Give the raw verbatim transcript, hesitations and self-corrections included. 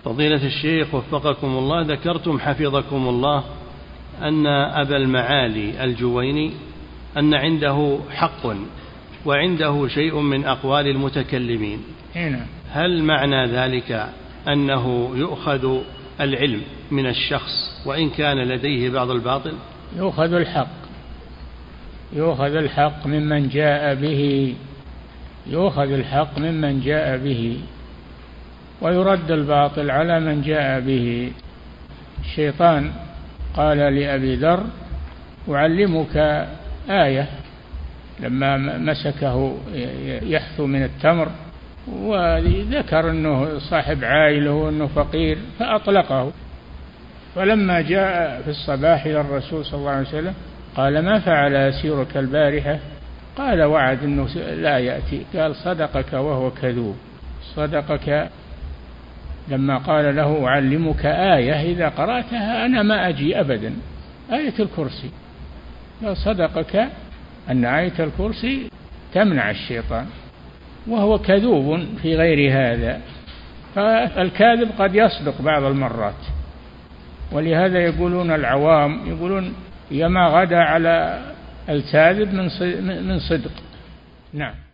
فضيلة الشيخ وفقكم الله، ذكرتم حفظكم الله أن أبا المعالي الجويني أن عنده حق وعنده شيء من أقوال المتكلمين. هنا. هل معنى ذلك أنه يؤخذ العلم من الشخص وإن كان لديه بعض الباطل؟ يؤخذ الحق، يؤخذ الحق ممن جاء به، يؤخذ الحق ممن جاء به ويرد الباطل على من جاء به. الشيطان قال لأبي ذر: أعلمك آية، لما مسكه يحثو من التمر وذكر أنه صاحب عائلة وأنه فقير فأطلقه. فلما جاء في الصباح إلى الرسول صلى الله عليه وسلم قال: ما فعل أسيرك البارحة؟ قال: وعد أنه لا يأتي. قال: صدقك وهو كذوب، صدقك لما قال له: أعلمك آية إذا قرأتها أنا ما أجي أبدا، آية الكرسي. صدقك أن آية الكرسي تمنع الشيطان، وهو كذوب في غير هذا. فالكاذب قد يصدق بعض المرات، ولهذا يقولون العوام يقولون: يما غدا على الكاذب من صدق. نعم.